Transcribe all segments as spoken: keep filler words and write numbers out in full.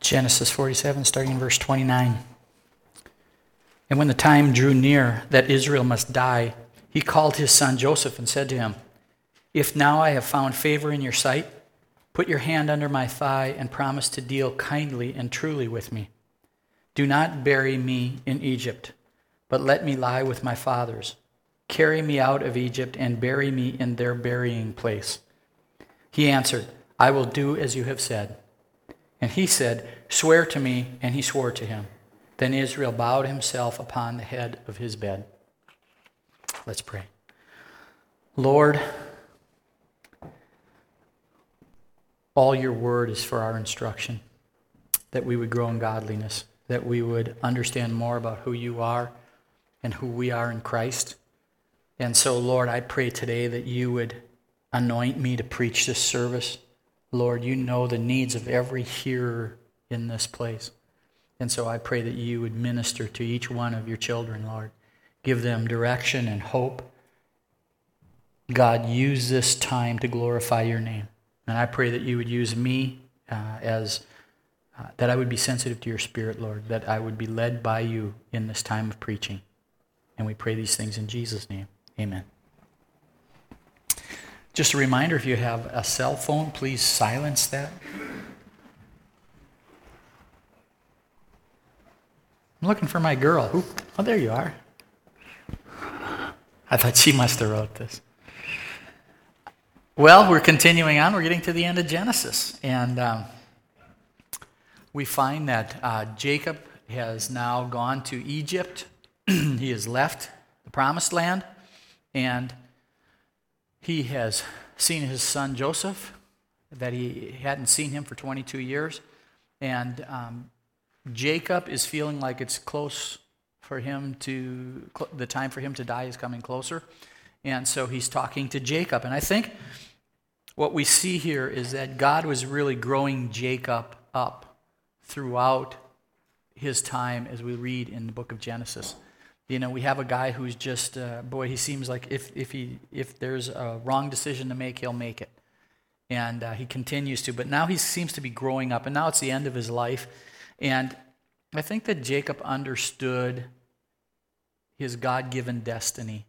Genesis forty-seven, starting in verse twenty-nine. And when the time drew near that Israel must die, he called his son Joseph and said to him, "If now I have found favor in your sight, put your hand under my thigh and promise to deal kindly and truly with me. Do not bury me in Egypt, but let me lie with my fathers. Carry me out of Egypt and bury me in their burying place." He answered, "I will do as you have said." And he said, "Swear to me," and he swore to him. Then Israel bowed himself upon the head of his bed. Let's pray. Lord, all your word is for our instruction, that we would grow in godliness, that we would understand more about who you are and who we are in Christ. And so, Lord, I pray today that you would anoint me to preach this service. Lord, you know the needs of every hearer in this place. And so I pray that you would minister to each one of your children, Lord. Give them direction and hope. God, use this time to glorify your name. And I pray that you would use me uh, as, uh, that I would be sensitive to your Spirit, Lord, that I would be led by you in this time of preaching. And we pray these things in Jesus' name. Amen. Just a reminder, if you have a cell phone, please silence that. I'm looking for my girl. Who? Oh, there you are. I thought she must have wrote this. Well, we're continuing on. We're getting to the end of Genesis. And um, we find that uh, Jacob has now gone to Egypt. He has left the promised land. And he has seen his son Joseph, that he hadn't seen him for twenty-two years. And um, Jacob is feeling like it's close for him to, the time for him to die is coming closer. And so he's talking to Jacob. And I think what we see here is that God was really growing Jacob up throughout his time as we read in the book of Genesis. You know, we have a guy who's just, uh, boy, he seems like if if he if there's a wrong decision to make, he'll make it. And uh, he continues to. But now he seems to be growing up, and now it's the end of his life. And I think that Jacob understood his God-given destiny.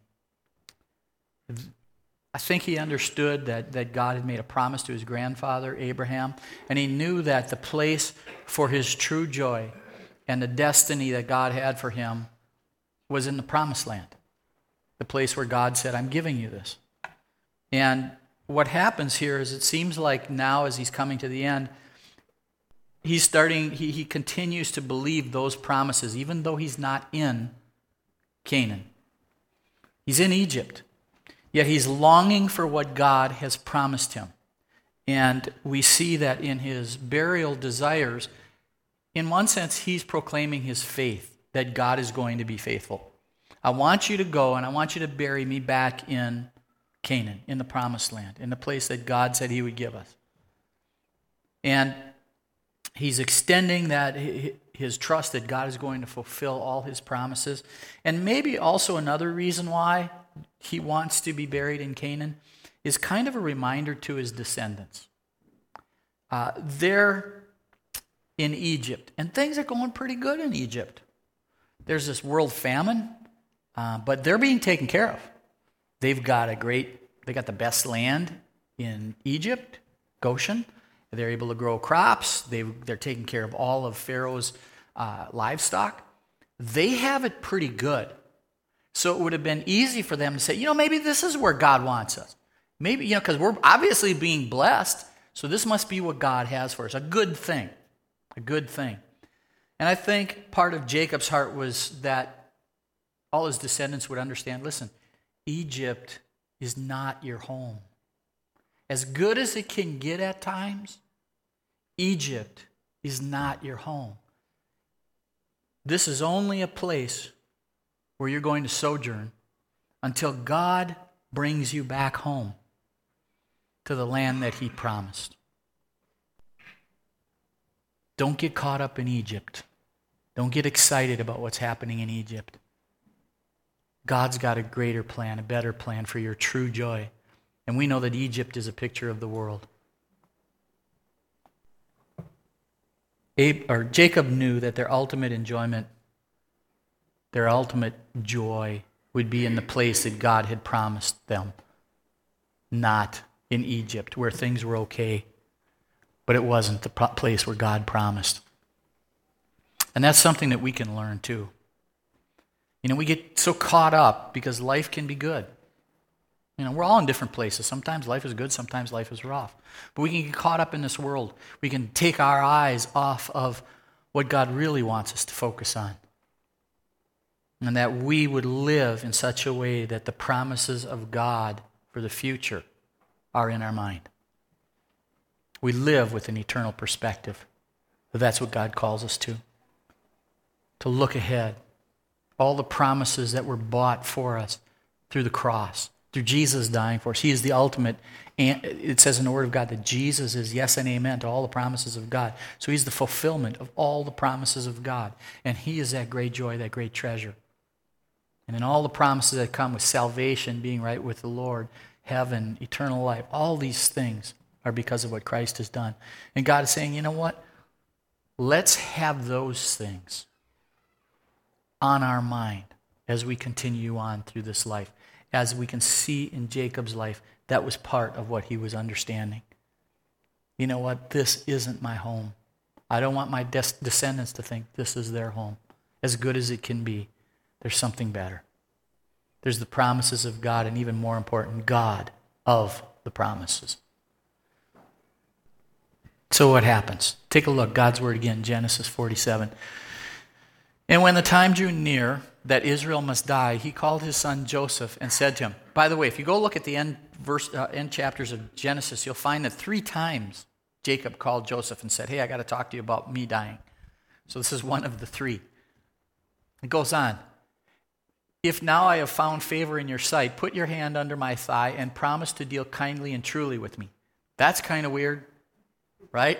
I think he understood that, that God had made a promise to his grandfather, Abraham, and he knew that the place for his true joy and the destiny that God had for him was in the promised land, the place where God said, "I'm giving you this." And what happens here is it seems like now as he's coming to the end, he's starting, he, he continues to believe those promises, even though he's not in Canaan. He's in Egypt, yet he's longing for what God has promised him. And we see that in his burial desires, in one sense, he's proclaiming his faith that God is going to be faithful. I want you to go and I want you to bury me back in Canaan, in the promised land, in the place that God said he would give us. And he's extending that his trust that God is going to fulfill all his promises. And maybe also another reason why he wants to be buried in Canaan is kind of a reminder to his descendants. Uh, they're in Egypt, and things are going pretty good in Egypt. There's this world famine, uh, but they're being taken care of. They've got a great, they got the best land in Egypt, Goshen. They're able to grow crops. They, they're taking care of all of Pharaoh's uh, livestock. They have it pretty good. So it would have been easy for them to say, you know, maybe this is where God wants us. Maybe, you know, because we're obviously being blessed, so this must be what God has for us. A good thing. A good thing. And I think part of Jacob's heart was that all his descendants would understand, listen, Egypt is not your home. As good as it can get at times, Egypt is not your home. This is only a place where you're going to sojourn until God brings you back home to the land that he promised. Don't get caught up in Egypt. Don't get excited about what's happening in Egypt. God's got a greater plan, a better plan for your true joy. And we know that Egypt is a picture of the world. Abe, or Jacob knew that their ultimate enjoyment, their ultimate joy would be in the place that God had promised them, not in Egypt where things were okay, but it wasn't the place where God promised. And that's something that we can learn too. You know, we get so caught up because life can be good. You know, we're all in different places. Sometimes life is good, sometimes life is rough. But we can get caught up in this world. We can take our eyes off of what God really wants us to focus on. And that we would live in such a way that the promises of God for the future are in our mind. We live with an eternal perspective. That's what God calls us to. To look ahead. All the promises that were bought for us through the cross, through Jesus dying for us. He is the ultimate. And it says in the Word of God that Jesus is yes and amen to all the promises of God. So he's the fulfillment of all the promises of God. And he is that great joy, that great treasure. And in all the promises that come with salvation, being right with the Lord, heaven, eternal life, all these things are because of what Christ has done. And God is saying, you know what? Let's have those things on our mind as we continue on through this life. As we can see in Jacob's life, that was part of what he was understanding. You know what? This isn't my home. I don't want my des- descendants to think this is their home. As good as it can be, there's something better. There's the promises of God, and even more important, God of the promises. So what happens? Take a look, God's word again, Genesis forty-seven. And when the time drew near that Israel must die, he called his son Joseph and said to him, by the way, if you go look at the end, verse, uh, end chapters of Genesis, you'll find that three times Jacob called Joseph and said, hey, I got to talk to you about me dying. So this is one of the three. It goes on. If now I have found favor in your sight, put your hand under my thigh and promise to deal kindly and truly with me. That's kind of weird, right?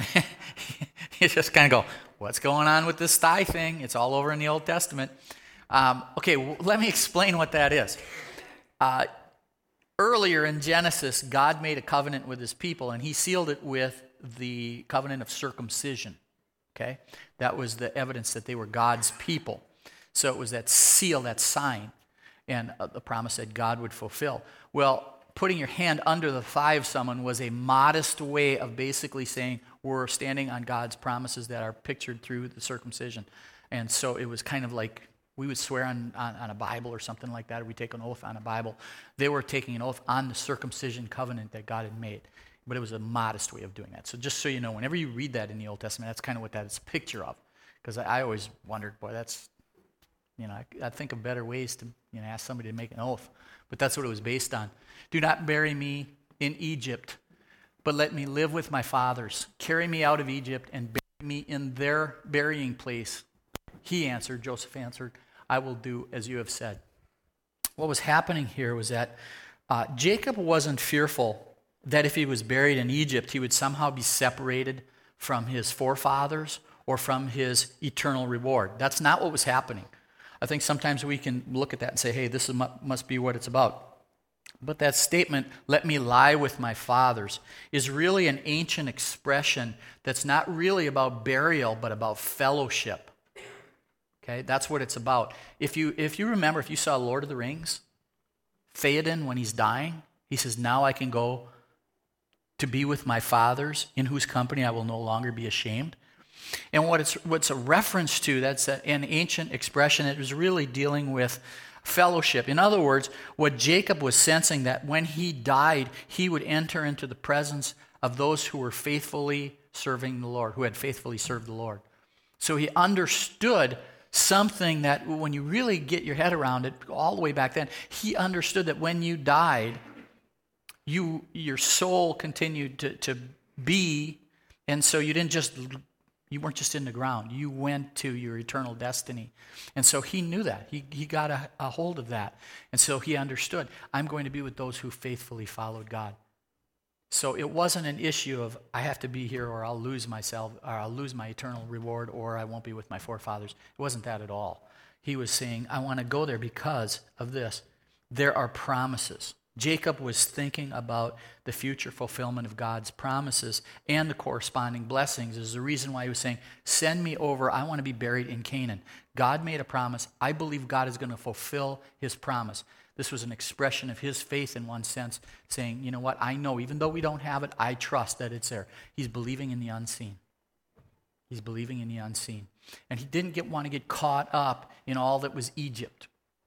You just kind of go, what's going on with this thigh thing? It's all over in the Old Testament. Um, okay, well, let me explain what that is. Uh, earlier in Genesis, God made a covenant with his people, and he sealed it with the covenant of circumcision. Okay? That was the evidence that they were God's people. So it was that seal, that sign, and uh, the promise that God would fulfill. Well, putting your hand under the thigh of someone was a modest way of basically saying we're standing on God's promises that are pictured through the circumcision. And so it was kind of like we would swear on, on, on a Bible or something like that, or we take an oath on a Bible. They were taking an oath on the circumcision covenant that God had made. But it was a modest way of doing that. So just so you know, whenever you read that in the Old Testament, that's kind of what that is a picture of. Because I, I always wondered, boy, that's, you know, I, I think of better ways to, you know, ask somebody to make an oath. But that's what it was based on. Do not bury me in Egypt, but let me live with my fathers. Carry me out of Egypt and bury me in their burying place. He answered, Joseph answered, I will do as you have said. What was happening here was that uh, Jacob wasn't fearful that if he was buried in Egypt, he would somehow be separated from his forefathers or from his eternal reward. That's not what was happening. I think sometimes we can look at that and say, hey, this is, must be what it's about. But that statement, let me lie with my fathers, is really an ancient expression that's not really about burial, but about fellowship. Okay, that's what it's about. If you if you remember, if you saw Lord of the Rings, Theoden, when he's dying, he says, now I can go to be with my fathers, in whose company I will no longer be ashamed. And what it's what's a reference to, that's an ancient expression. It was really dealing with fellowship. In other words, what Jacob was sensing, that when he died, he would enter into the presence of those who were faithfully serving the Lord, who had faithfully served the Lord. So he understood something that when you really get your head around it, all the way back then, he understood that when you died, you your soul continued to, to be, and so you didn't just You weren't just in the ground. You went to your eternal destiny. And so he knew that. He, he got a, a hold of that. And so he understood, I'm going to be with those who faithfully followed God. So it wasn't an issue of, I have to be here or I'll lose myself, or I'll lose my eternal reward, or I won't be with my forefathers. It wasn't that at all. He was saying, I want to go there because of this. There are promises. Jacob was thinking about the future fulfillment of God's promises and the corresponding blessings. Is the reason why he was saying, send me over, I want to be buried in Canaan. God made a promise. I believe God is going to fulfill his promise. This was an expression of his faith in one sense, saying, you know what, I know, even though we don't have it, I trust that it's there. He's believing in the unseen. He's believing in the unseen. And he didn't get, want to get caught up in all that was Egypt,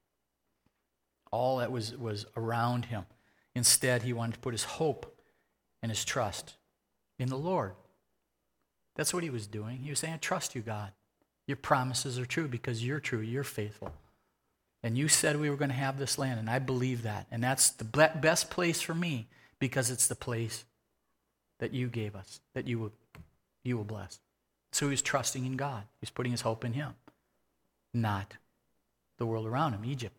all that was, was around him. Instead, he wanted to put his hope and his trust in the Lord. That's what he was doing. He was saying, I trust you, God. Your promises are true because you're true, you're faithful. And you said we were going to have this land, and I believe that. And that's the best place for me because it's the place that you gave us, that you will, you will bless. So he was trusting in God. He's putting his hope in him, not the world around him, Egypt.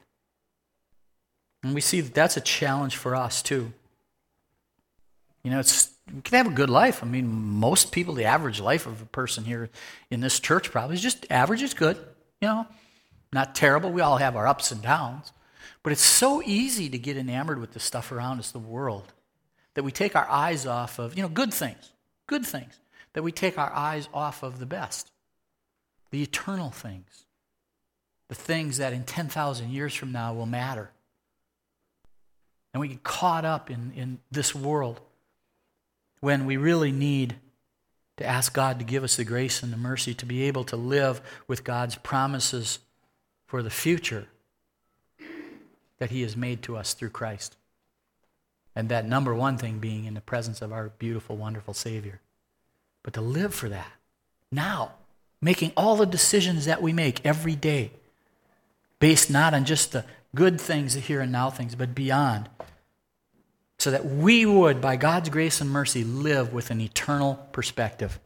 And we see that that's a challenge for us too. You know, it's you can have a good life. I mean, most people, the average life of a person here in this church probably is just average. It's good, you know, not terrible. We all have our ups and downs. But it's so easy to get enamored with the stuff around us, the world, that we take our eyes off of, you know, good things, good things, that we take our eyes off of the best, the eternal things, the things that in ten thousand years from now will matter. And we get caught up in, in this world when we really need to ask God to give us the grace and the mercy to be able to live with God's promises for the future that he has made to us through Christ. And that number one thing being in the presence of our beautiful, wonderful Savior. But to live for that now, making all the decisions that we make every day based not on just the good things, the here and now things, but beyond, so that we would, by God's grace and mercy, live with an eternal perspective,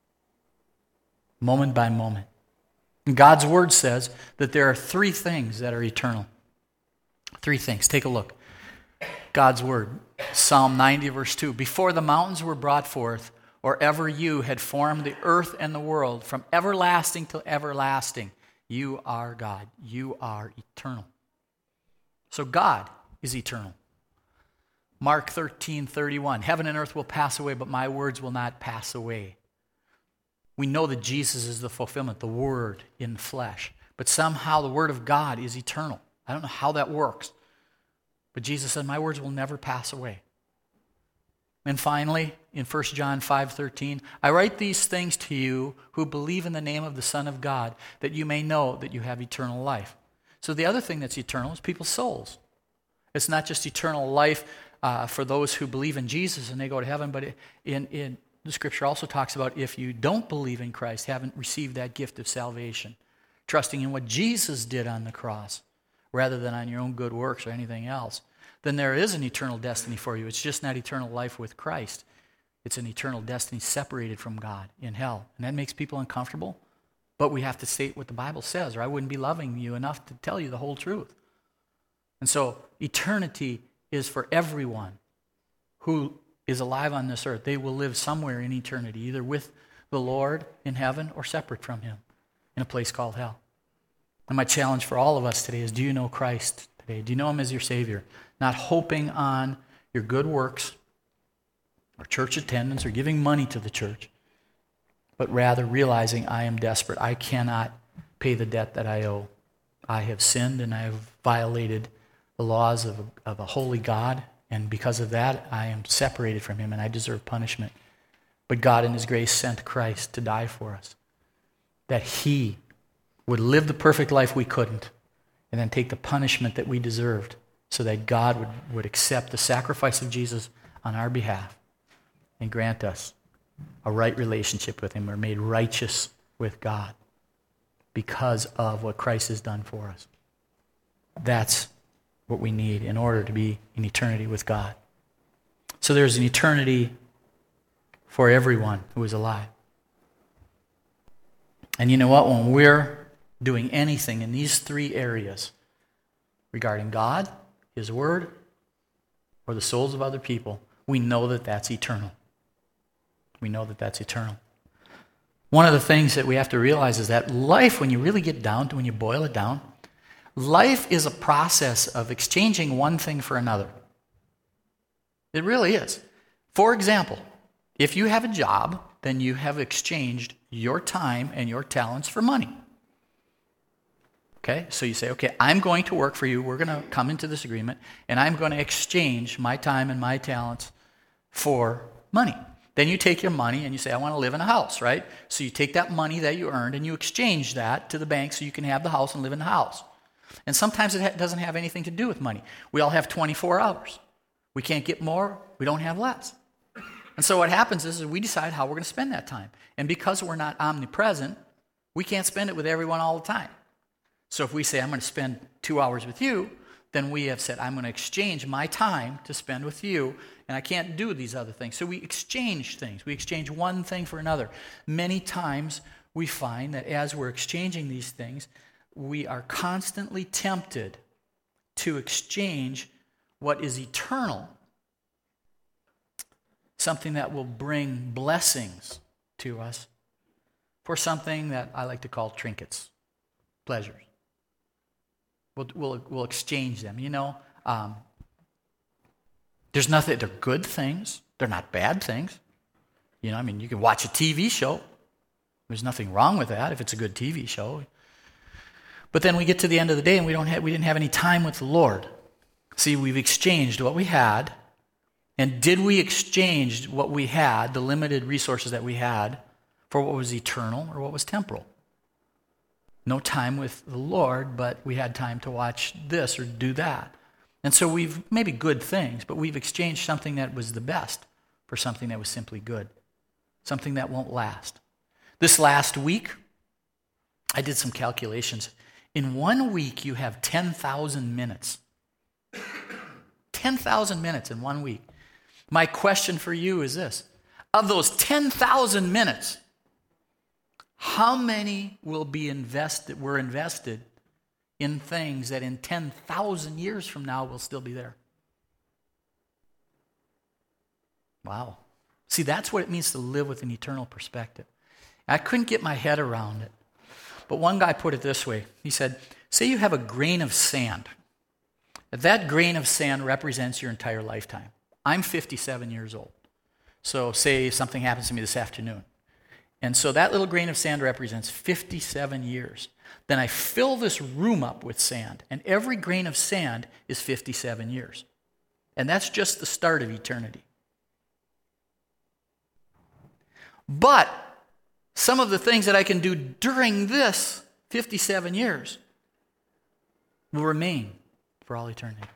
moment by moment. And God's Word says that there are three things that are eternal. Three things. Take a look. God's Word, Psalm ninety, verse two. Before the mountains were brought forth, or ever you had formed the earth and the world, from everlasting to everlasting, you are God. You are eternal. So God is eternal. Mark thirteen thirty-one, heaven and earth will pass away, but my words will not pass away. We know that Jesus is the fulfillment, the Word in flesh. But somehow the Word of God is eternal. I don't know how that works. But Jesus said, my words will never pass away. And finally, in First John five thirteen, I write these things to you who believe in the name of the Son of God, that you may know that you have eternal life. So the other thing that's eternal is people's souls. It's not just eternal life uh, for those who believe in Jesus and they go to heaven, but in, in the Scripture also talks about if you don't believe in Christ, haven't received that gift of salvation, trusting in what Jesus did on the cross, rather than on your own good works or anything else, then there is an eternal destiny for you. It's just not eternal life with Christ. It's an eternal destiny separated from God in hell. And that makes people uncomfortable, but we have to state what the Bible says, or I wouldn't be loving you enough to tell you the whole truth. And so eternity is for everyone who is alive on this earth. They will live somewhere in eternity, either with the Lord in heaven or separate from him in a place called hell. And my challenge for all of us today is, do you know Christ today? Do you know him as your Savior? Not hoping on your good works or church attendance or giving money to the church, but rather realizing I am desperate. I cannot pay the debt that I owe. I have sinned and I have violated the laws of a, of a holy God, and because of that, I am separated from him and I deserve punishment. But God in his grace sent Christ to die for us, that he would live the perfect life we couldn't, and then take the punishment that we deserved, so that God would, would accept the sacrifice of Jesus on our behalf and grant us a right relationship with him. We're made righteous with God because of what Christ has done for us. That's what we need in order to be in eternity with God. So there's an eternity for everyone who is alive. And you know what? When we're doing anything in these three areas regarding God, his word, or the souls of other people, we know that that's eternal. We know that that's eternal. One of the things that we have to realize is that life, when you really get down to, when you boil it down, life is a process of exchanging one thing for another. It really is. For example, if you have a job, then you have exchanged your time and your talents for money. Okay, so you say, okay, I'm going to work for you. We're going to come into this agreement, and I'm going to exchange my time and my talents for money. Then you take your money and you say, I want to live in a house, right? So you take that money that you earned and you exchange that to the bank so you can have the house and live in the house. And sometimes it ha- doesn't have anything to do with money. We all have twenty-four hours. We can't get more, we don't have less. And so what happens is, is we decide how we're going to spend that time. And because we're not omnipresent, we can't spend it with everyone all the time. So if we say, I'm going to spend two hours with you, then we have said, I'm going to exchange my time to spend with you, and I can't do these other things. So we exchange things. We exchange one thing for another. Many times we find that as we're exchanging these things, we are constantly tempted to exchange what is eternal, something that will bring blessings to us, for something that I like to call trinkets, pleasures. We'll, we'll, we'll exchange them. You know, um, there's nothing, they're good things. They're not bad things. You know, I mean, you can watch a T V show. There's nothing wrong with that if it's a good T V show. But then we get to the end of the day and we don't have, we didn't have any time with the Lord. See, we've exchanged what we had. And did we exchange what we had, the limited resources that we had, for what was eternal or what was temporal? No time with the Lord, but we had time to watch this or do that. And so we've, maybe good things, but we've exchanged something that was the best for something that was simply good, something that won't last. This last week, I did some calculations. In one week, you have ten thousand minutes. ten thousand minutes in one week. My question for you is this. Of those ten thousand minutes, how many will be invested, were invested in things that in ten thousand years from now will still be there? Wow. See, that's what it means to live with an eternal perspective. I couldn't get my head around it. But one guy put it this way. He said, say you have a grain of sand. That grain of sand represents your entire lifetime. I'm fifty-seven years old. So say something happens to me this afternoon. And so that little grain of sand represents fifty-seven years. Then I fill this room up with sand, and every grain of sand is fifty-seven years. And that's just the start of eternity. But some of the things that I can do during this fifty-seven years will remain for all eternity.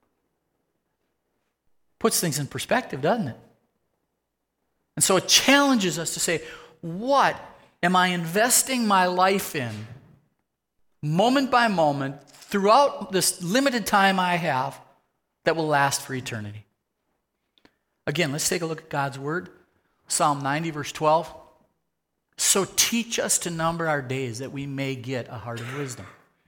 Puts things in perspective, doesn't it? And so it challenges us to say, what am I investing my life in, moment by moment, throughout this limited time I have, that will last for eternity? Again, let's take a look at God's Word. Psalm ninety, verse twelve. So teach us to number our days that we may get a heart of wisdom.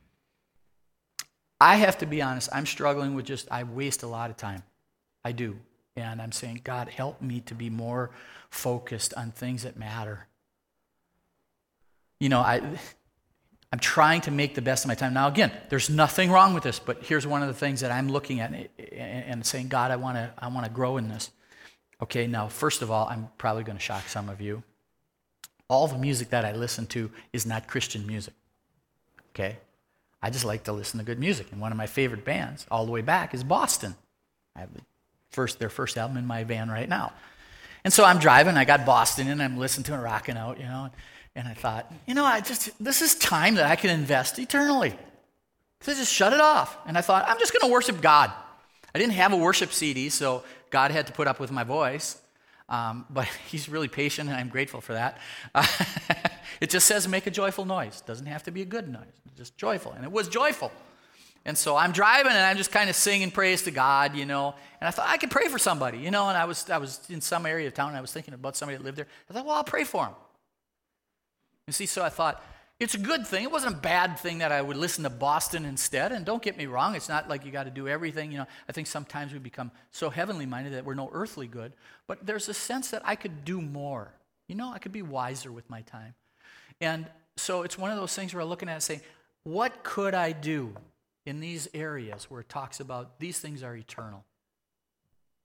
I have to be honest, I'm struggling with just, I waste a lot of time. I do. And I'm saying, God, help me to be more focused on things that matter. You know, I, I'm trying to make the best of my time. Now, again, there's nothing wrong with this, but here's one of the things that I'm looking at and saying, God, I want to I want to grow in this. Okay, now, first of all, I'm probably going to shock some of you. All the music that I listen to is not Christian music. Okay? I just like to listen to good music. And one of my favorite bands, all the way back, is Boston. I have the first, their first album in my van right now. And so I'm driving, I got Boston, and I'm listening to it, rocking out, you know. And I thought, you know, I just this is time that I can invest eternally. So I just shut it off. And I thought, I'm just going to worship God. I didn't have a worship C D, so God had to put up with my voice. Um, but he's really patient, and I'm grateful for that. Uh, it just says make a joyful noise. It doesn't have to be a good noise. It's just joyful. And it was joyful. And so I'm driving, and I'm just kind of singing praise to God, you know. And I thought, I could pray for somebody, you know. And I was I was in some area of town, and I was thinking about somebody that lived there. I thought, well, I'll pray for him. You see, so I thought, it's a good thing. It wasn't a bad thing that I would listen to Boston instead. And don't get me wrong, it's not like you got to do everything. You know, I think sometimes we become so heavenly minded that we're no earthly good. But there's a sense that I could do more. You know, I could be wiser with my time. And so it's one of those things where I'm looking at it saying, what could I do in these areas where it talks about these things are eternal?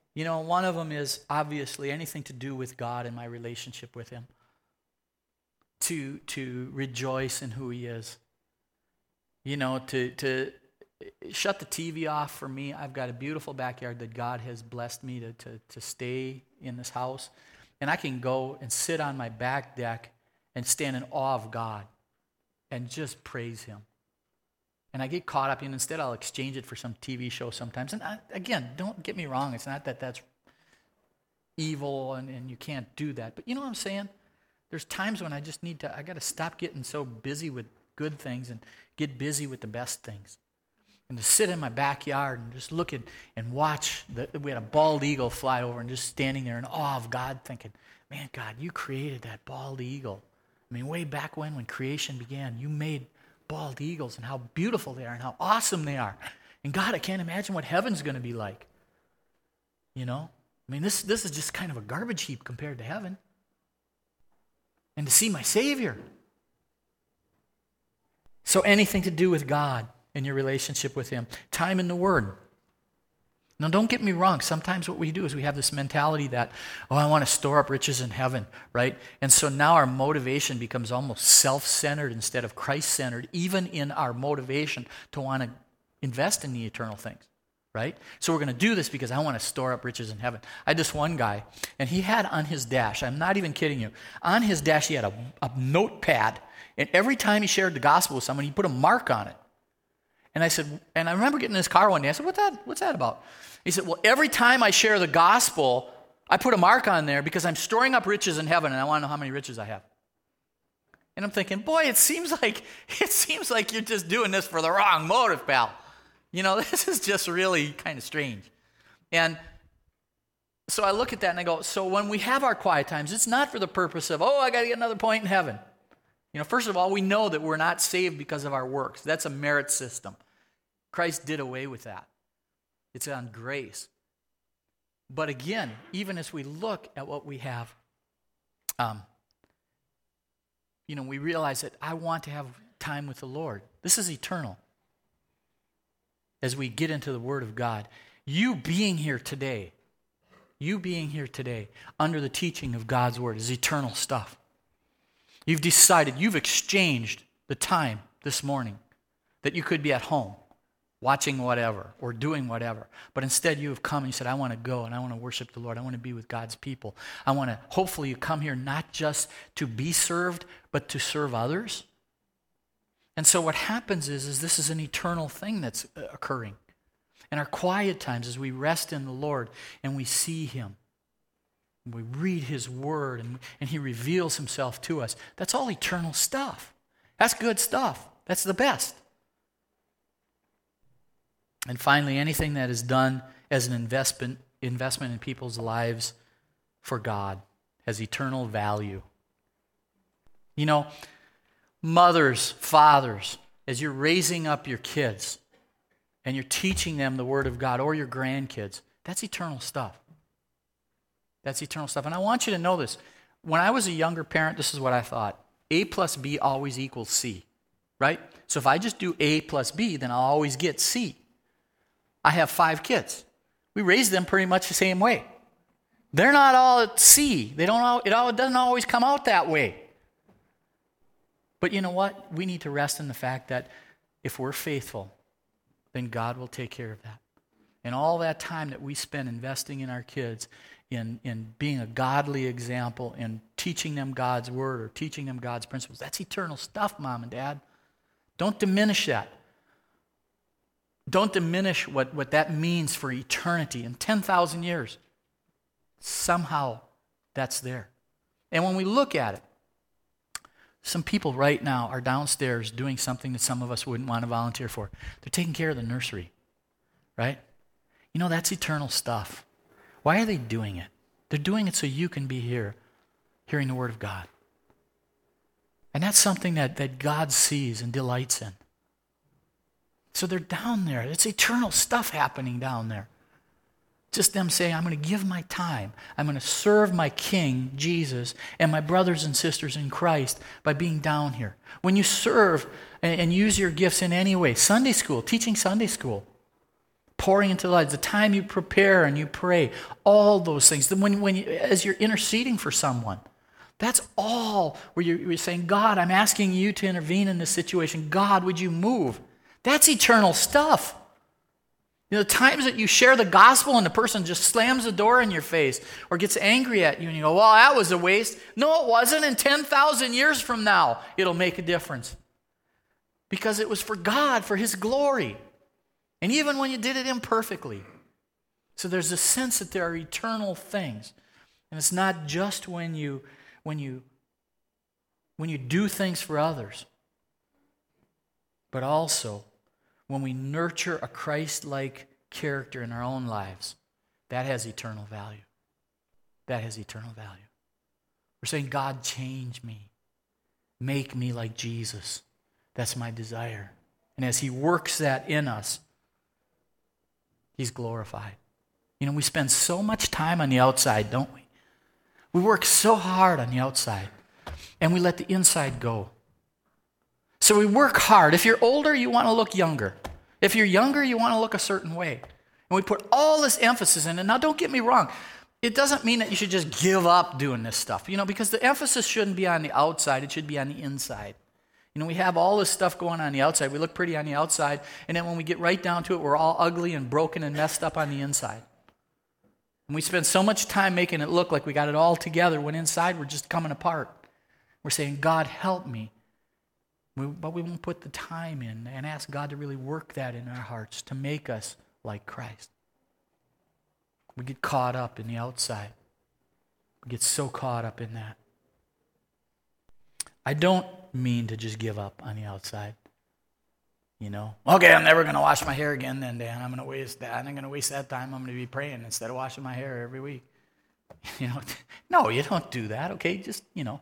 You know, one of them is obviously anything to do with God and my relationship with him. To, to rejoice in who he is. You know, to, to shut the T V off for me. I've got a beautiful backyard that God has blessed me to, to, to stay in this house. And I can go and sit on my back deck and stand in awe of God and just praise him. And I get caught up in, instead I'll exchange it for some T V show sometimes. And I, again, don't get me wrong. It's not that that's evil and, and you can't do that. But you know what I'm saying? There's times when I just need to, I got to stop getting so busy with good things and get busy with the best things. And to sit in my backyard and just look at and watch. The, we had a bald eagle fly over and just standing there in awe of God thinking, man, God, you created that bald eagle. I mean, way back when, when creation began, you made bald eagles and how beautiful they are and how awesome they are. And God, I can't imagine what heaven's going to be like. You know? I mean, this, this is just kind of a garbage heap compared to heaven. And to see my Savior. So anything to do with God and your relationship with him. Time in the Word. Now, don't get me wrong. Sometimes what we do is we have this mentality that, oh, I want to store up riches in heaven, right? And so now our motivation becomes almost self-centered instead of Christ-centered, even in our motivation to want to invest in the eternal things, right? So we're going to do this because I want to store up riches in heaven. I had this one guy, and he had on his dash, I'm not even kidding you, on his dash he had a, a notepad, and every time he shared the gospel with someone, he put a mark on it. And I said, and I remember getting in his car one day, I said, What that, what's that about? He said, well, every time I share the gospel, I put a mark on there because I'm storing up riches in heaven and I want to know how many riches I have. And I'm thinking, boy, it seems like it seems like you're just doing this for the wrong motive, pal. You know, this is just really kind of strange. And so I look at that and I go, so when we have our quiet times, it's not for the purpose of, oh, I got to get another point in heaven. You know, first of all, we know that we're not saved because of our works. That's a merit system. Christ did away with that. It's on grace. But again, even as we look at what we have, um, you know, we realize that I want to have time with the Lord. This is eternal. As we get into the Word of God, you being here today, you being here today under the teaching of God's Word is eternal stuff. You've decided, you've exchanged the time this morning that you could be at home, watching whatever or doing whatever. But instead you have come and you said, I want to go and I want to worship the Lord. I want to be with God's people. I want to, hopefully you come here not just to be served, but to serve others. And so what happens is, is this is an eternal thing that's occurring. In our quiet times as we rest in the Lord and we see him, and we read his word and, and he reveals himself to us, that's all eternal stuff. That's good stuff. That's the best. And finally, anything that is done as an investment investment in people's lives for God has eternal value. You know, mothers, fathers, as you're raising up your kids and you're teaching them the Word of God or your grandkids, that's eternal stuff. That's eternal stuff. And I want you to know this. When I was a younger parent, this is what I thought. A plus B always equals C, right? So if I just do A plus B, then I'll always get C. I have five kids. We raise them pretty much the same way. They're not all at C. They don't all, it, all, it doesn't always come out that way. But you know what? We need to rest in the fact that if we're faithful, then God will take care of that. And all that time that we spend investing in our kids, in, in being a godly example, in teaching them God's word or teaching them God's principles, that's eternal stuff, Mom and Dad. Don't diminish that. Don't diminish what, what that means for eternity in ten thousand years. Somehow that's there. And when we look at it, some people right now are downstairs doing something that some of us wouldn't want to volunteer for. They're taking care of the nursery, right? You know, that's eternal stuff. Why are they doing it? They're doing it so you can be here, hearing the Word of God. And that's something that, that God sees and delights in. So they're down there. It's eternal stuff happening down there. Just them saying, I'm going to give my time. I'm going to serve my King, Jesus, and my brothers and sisters in Christ by being down here. When you serve and, and use your gifts in any way, Sunday school, teaching Sunday school, pouring into the lives, the time you prepare and you pray, all those things. Then when, when you, as you're interceding for someone, that's all where you're, you're saying, God, I'm asking you to intervene in this situation. God, would you move? That's eternal stuff. You know, the times that you share the gospel and the person just slams the door in your face or gets angry at you and you go, well, that was a waste. No, it wasn't. And ten thousand years from now, it'll make a difference. Because it was for God, for His glory. And even when you did it imperfectly. So there's a sense that there are eternal things. And it's not just when you when you when you do things for others, but also when we nurture a Christ-like character in our own lives. That has eternal value. That has eternal value. We're saying, God, change me. Make me like Jesus. That's my desire. And as He works that in us, He's glorified. You know, we spend so much time on the outside, don't we? We work so hard on the outside, and we let the inside go. So we work hard. If you're older, you want to look younger. If you're younger, you want to look a certain way. And we put all this emphasis in it. Now, don't get me wrong. It doesn't mean that you should just give up doing this stuff, you know, because the emphasis shouldn't be on the outside. It should be on the inside. You know, we have all this stuff going on the outside. We look pretty on the outside, and then when we get right down to it, we're all ugly and broken and messed up on the inside. And we spend so much time making it look like we got it all together when inside we're just coming apart. We're saying, God, help me. We, but we won't put the time in and ask God to really work that in our hearts to make us like Christ. We get caught up in the outside. We get so caught up in that. I don't mean to just give up on the outside. You know, okay, I'm never going to wash my hair again then, Dan. I'm going to waste that. I'm going to waste that time. I'm going to be praying instead of washing my hair every week. You know, no, you don't do that, okay? Just, you know.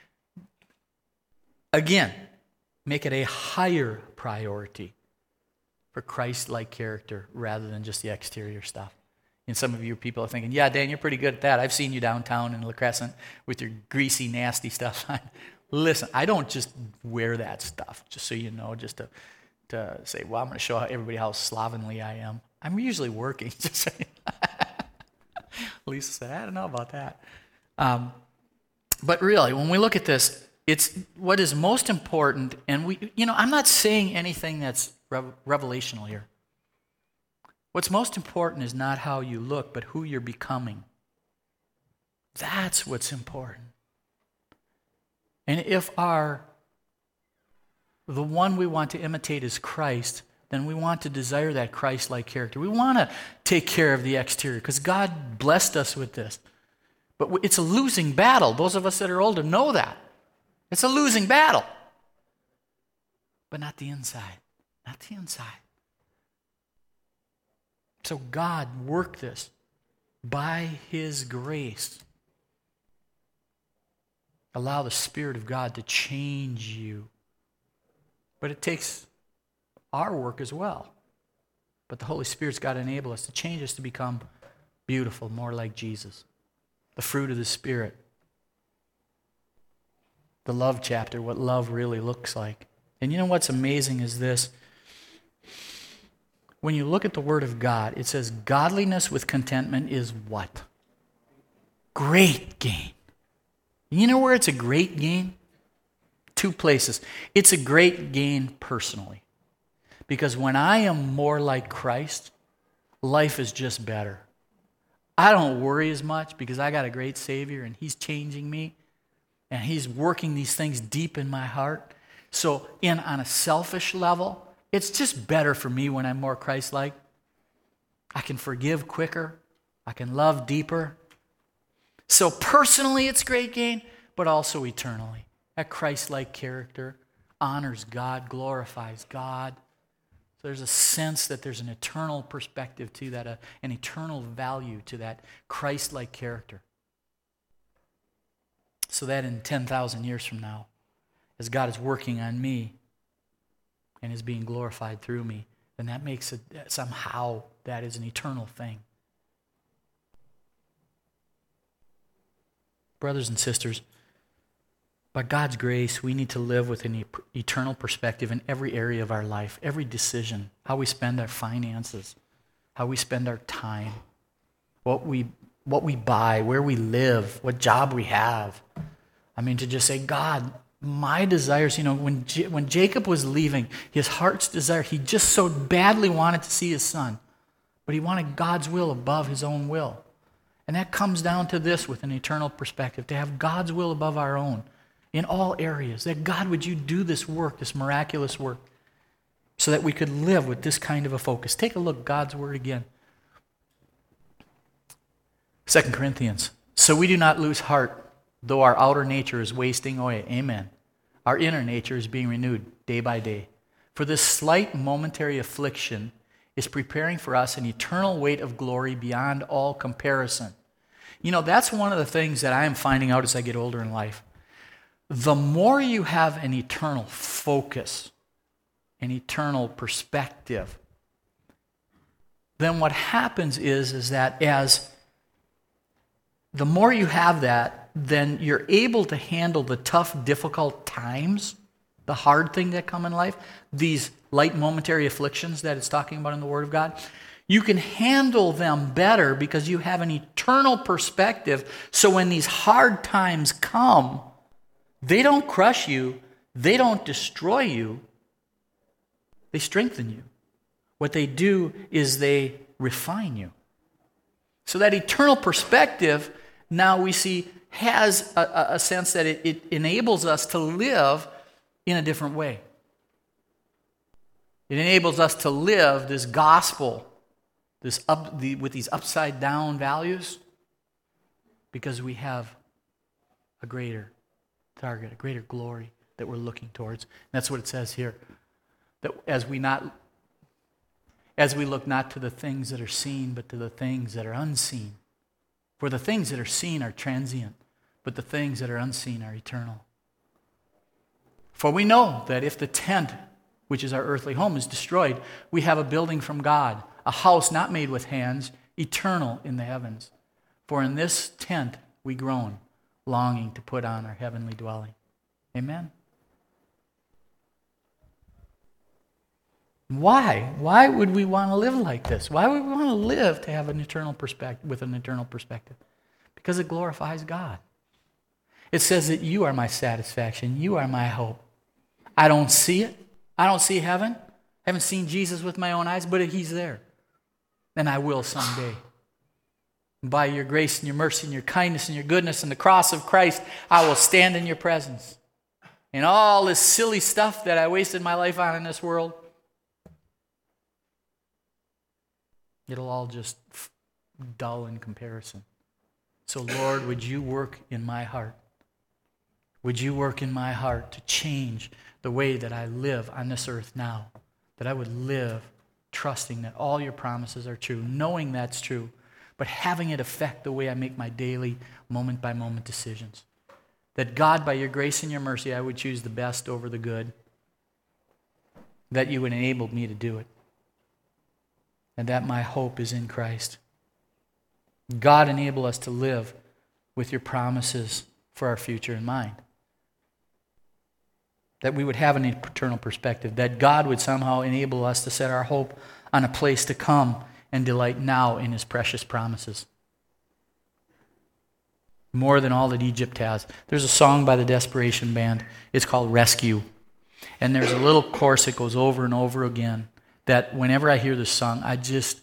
Again, make it a higher priority for Christ-like character rather than just the exterior stuff. And some of you people are thinking, yeah, Dan, you're pretty good at that. I've seen you downtown in La Crescent with your greasy, nasty stuff on. Listen, I don't just wear that stuff, just so you know, just to... to say, well, I'm going to show everybody how slovenly I am. I'm usually working. Just saying. Lisa said, I don't know about that. Um, but really, when we look at this, it's what is most important, and we, you know, I'm not saying anything that's rev- revelational here. What's most important is not how you look, but who you're becoming. That's what's important. And if our the one we want to imitate is Christ, then we want to desire that Christ-like character. We want to take care of the exterior because God blessed us with this. But it's a losing battle. Those of us that are older know that. It's a losing battle. But not the inside. Not the inside. So God worked this by His grace. Allow the Spirit of God to change you. But it takes our work as well. But the Holy Spirit's got to enable us to change us to become beautiful, more like Jesus. The fruit of the Spirit. The love chapter, what love really looks like. And you know what's amazing is this. When you look at the Word of God, it says godliness with contentment is what? Great gain. You know where it's a great gain? Two places. It's a great gain personally. Because when I am more like Christ, life is just better. I don't worry as much because I got a great Savior and He's changing me and He's working these things deep in my heart. So in on a selfish level, it's just better for me when I'm more Christ-like. I can forgive quicker. I can love deeper. So personally it's great gain, but also eternally. That Christ-like character honors God, glorifies God. So there's a sense that there's an eternal perspective to that, a, an eternal value to that Christ-like character. So that in ten thousand years from now, as God is working on me and is being glorified through me, then that makes it, somehow that is an eternal thing. Brothers and sisters, by God's grace, we need to live with an eternal perspective in every area of our life, every decision, how we spend our finances, how we spend our time, what we what we buy, where we live, what job we have. I mean, to just say, God, my desires, you know, when J- when Jacob was leaving, his heart's desire, he just so badly wanted to see his son, but he wanted God's will above his own will. And that comes down to this with an eternal perspective, to have God's will above our own in all areas. That God, would you do this work, this miraculous work, so that we could live with this kind of a focus. Take a look, God's word again. Second Corinthians. So we do not lose heart, though our outer nature is wasting away. Amen. Our inner nature is being renewed day by day. For this slight momentary affliction is preparing for us an eternal weight of glory beyond all comparison. You know, that's one of the things that I am finding out as I get older in life. The more you have an eternal focus, an eternal perspective, then what happens is, is that as the more you have that, then you're able to handle the tough, difficult times, the hard thing that come in life, these light momentary afflictions that it's talking about in the Word of God. You can handle them better because you have an eternal perspective. So when these hard times come, they don't crush you, they don't destroy you, they strengthen you. What they do is they refine you. So that eternal perspective, now we see, has a, a sense that it, it enables us to live in a different way. It enables us to live this gospel this up, the, with these upside down values because we have a greater target, a greater glory that we're looking towards. And that's what it says here. That as we not as we look not to the things that are seen, but to the things that are unseen. For the things that are seen are transient, but the things that are unseen are eternal. For we know that if the tent, which is our earthly home, is destroyed, we have a building from God, a house not made with hands, eternal in the heavens. For in this tent we groan, longing to put on our heavenly dwelling. Amen? Why? Why would we want to live like this? Why would we want to live to have an eternal perspective, with an eternal perspective? Because it glorifies God. It says that you are my satisfaction. You are my hope. I don't see it. I don't see heaven. I haven't seen Jesus with my own eyes, but he's there. And I will someday. And by your grace and your mercy and your kindness and your goodness and the cross of Christ, I will stand in your presence. And all this silly stuff that I wasted my life on in this world, it'll all just dull in comparison. So, Lord, would you work in my heart? Would you work in my heart to change the way that I live on this earth now? That I would live trusting that all your promises are true, knowing that's true, but having it affect the way I make my daily, moment-by-moment decisions. That God, by your grace and your mercy, I would choose the best over the good. That you would enable me to do it. And that my hope is in Christ. God, enable us to live with your promises for our future in mind. That we would have an eternal perspective. That God would somehow enable us to set our hope on a place to come and delight now in his precious promises. More than all that Egypt has. There's a song by the Desperation Band. It's called Rescue. And there's a little chorus that goes over and over again. That whenever I hear this song, I just,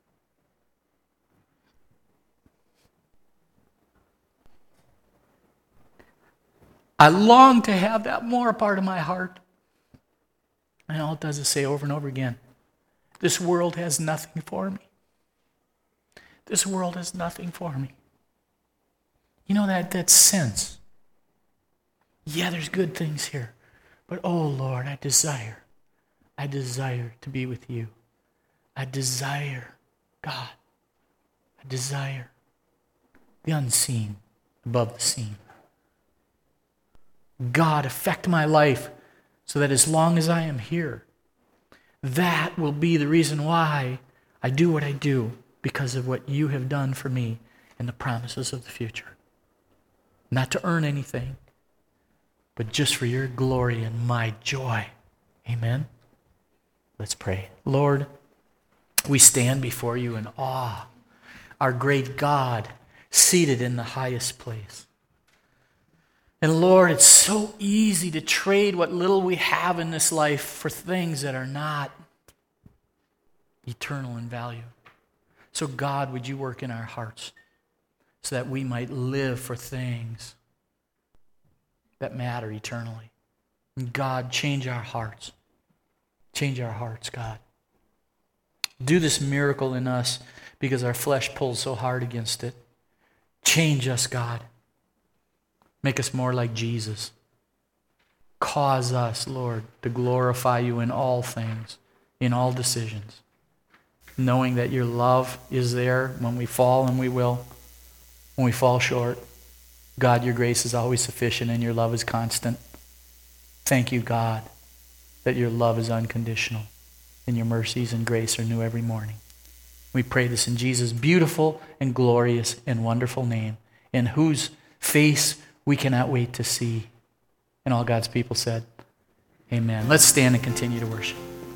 I long to have that more a part of my heart. And all it does is say over and over again, this world has nothing for me. This world has nothing for me. You know that, that sense. Yeah, there's good things here. But oh Lord, I desire. I desire to be with you. I desire, God, I desire the unseen above the seen. God, affect my life so that as long as I am here, that will be the reason why I do what I do, because of what you have done for me and the promises of the future. Not to earn anything, but just for your glory and my joy. Amen. Let's pray. Lord, We stand before you in awe, our great God seated in the highest place. And Lord, it's so easy to trade what little we have in this life for things that are not eternal in value. So God, would you work in our hearts so that we might live for things that matter eternally. And God, change our hearts. Change our hearts, God. Do this miracle in us because our flesh pulls so hard against it. Change us, God. Make us more like Jesus. Cause us, Lord, to glorify you in all things, in all decisions, knowing that your love is there when we fall, and we will, when we fall short. God, your grace is always sufficient and your love is constant. Thank you, God, that your love is unconditional and your mercies and grace are new every morning. We pray this in Jesus' beautiful and glorious and wonderful name, in whose face we cannot wait to see. And all God's people said, amen. Let's stand and continue to worship.